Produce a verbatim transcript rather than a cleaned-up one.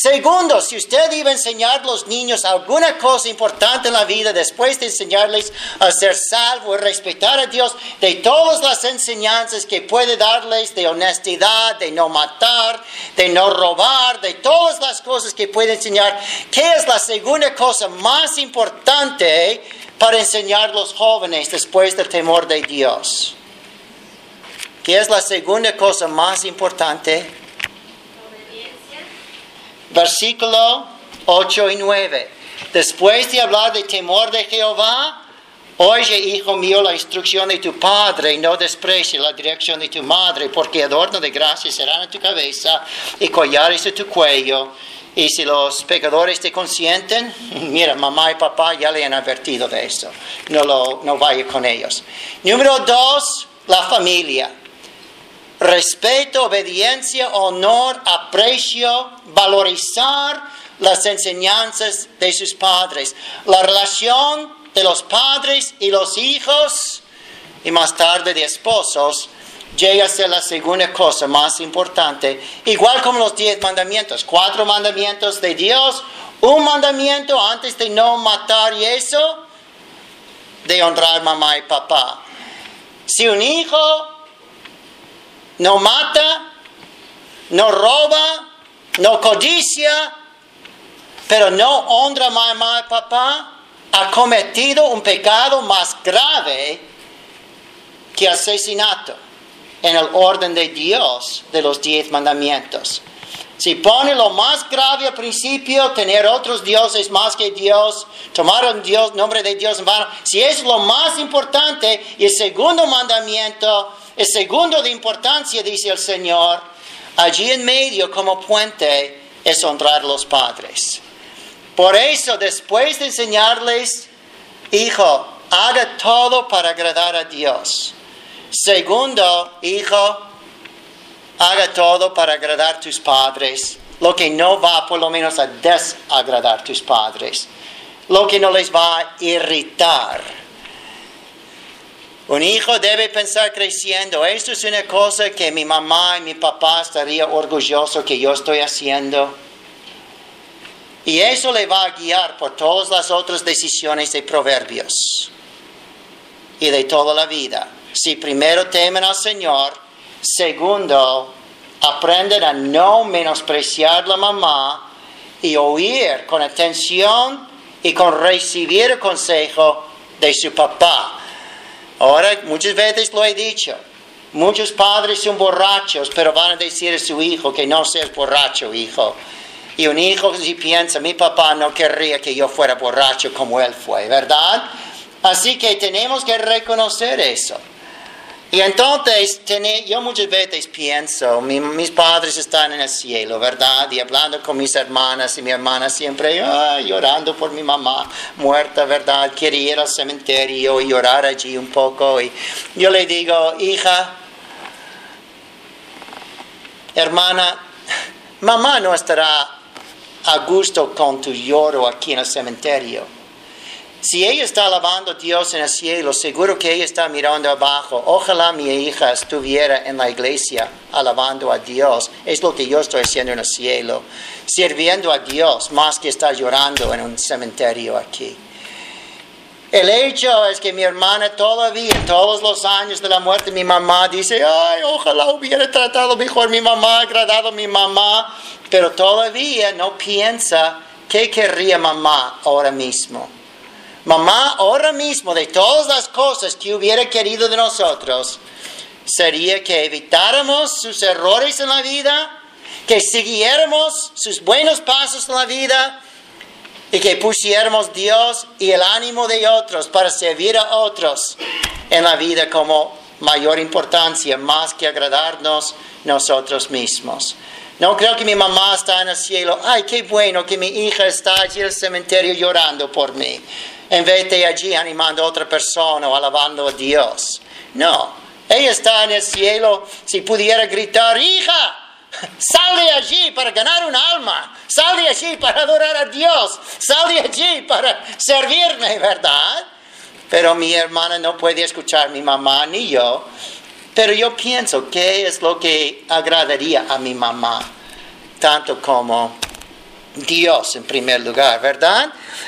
Segundo, si usted iba a enseñar a los niños alguna cosa importante en la vida, después de enseñarles a ser salvo y respetar a Dios, de todas las enseñanzas que puede darles de honestidad, de no matar, de no robar, de todas las cosas que puede enseñar, ¿qué es la segunda cosa más importante para enseñar a los jóvenes después del temor de Dios? ¿Qué es la segunda cosa más importante? Versículo ocho y nueve. Después de hablar de temor de Jehová, oye, hijo mío, la instrucción de tu padre, y no desprecies la dirección de tu madre, porque adorno de gracia serán en tu cabeza y collares de tu cuello. Y si los pecadores te consienten, mira, mamá y papá ya le han advertido de eso. No, lo, no vaya con ellos. Número dos, la familia. Respeto, obediencia, honor, aprecio, valorizar las enseñanzas de sus padres. La relación de los padres y los hijos, y más tarde de esposos, llega a ser la segunda cosa más importante. Igual como los diez mandamientos. Cuatro mandamientos de Dios, un mandamiento antes de no matar y eso, de honrar mamá y papá. Si un hijo no mata, no roba, no codicia, pero no honra a mamá y papá, ha cometido un pecado más grave que asesinato en el orden de Dios de los diez mandamientos. Si pone lo más grave al principio, tener otros dioses más que Dios, tomar el Dios, nombre de Dios en vano, si es lo más importante, y el segundo mandamiento, el segundo de importancia, dice el Señor, allí en medio como puente es honrar a los padres. Por eso, después de enseñarles, hijo, haga todo para agradar a Dios. Segundo, hijo, haga todo para agradar a tus padres. Lo que no va por lo menos a desagradar a tus padres. Lo que no les va a irritar. Un hijo debe pensar creciendo, esto es una cosa que mi mamá y mi papá estarían orgullosos que yo estoy haciendo. Y eso le va a guiar por todas las otras decisiones de Proverbios y de toda la vida. Si primero temen al Señor, segundo, aprenden a no menospreciar a la mamá y oír con atención y con recibir el consejo de su papá. Ahora, muchas veces lo he dicho, muchos padres son borrachos, pero van a decir a su hijo que no seas borracho, hijo. Y un hijo si piensa, mi papá no querría que yo fuera borracho como él fue, ¿verdad? Así que tenemos que reconocer eso. Y entonces, yo muchas veces pienso, mi, mis padres están en el cielo, ¿verdad? Y hablando con mis hermanas, y mi hermana siempre ay, llorando por mi mamá muerta, ¿verdad? Quiere ir al cementerio y llorar allí un poco. Y yo le digo, hija, hermana, mamá no estará a gusto con tu lloro aquí en el cementerio. Si ella está alabando a Dios en el cielo, seguro que ella está mirando abajo. Ojalá mi hija estuviera en la iglesia alabando a Dios. Es lo que yo estoy haciendo en el cielo, sirviendo a Dios más que estar llorando en un cementerio aquí. El hecho es que mi hermana todavía, todos los años de la muerte de mi mamá, dice, ay, ojalá hubiera tratado mejor mi mamá, agradado a mi mamá, pero todavía no piensa qué querría mamá ahora mismo. Mamá, ahora mismo, de todas las cosas que hubiera querido de nosotros, sería que evitáramos sus errores en la vida, que siguiéramos sus buenos pasos en la vida y que pusiéramos Dios y el ánimo de otros para servir a otros en la vida como mayor importancia, más que agradarnos nosotros mismos. No creo que mi mamá está en el cielo, ay, qué bueno que mi hija está allí en el cementerio llorando por mí, en vez de allí animando a otra persona o alabando a Dios. No, ella está en el cielo, si pudiera gritar, hija, sal de allí para ganar un alma, sal de allí para adorar a Dios, sal de allí para servirme, ¿verdad? Pero mi hermana no puede escuchar, mi mamá ni yo. Pero yo pienso, ¿qué es lo que agradaría a mi mamá? Tanto como Dios en primer lugar, ¿verdad?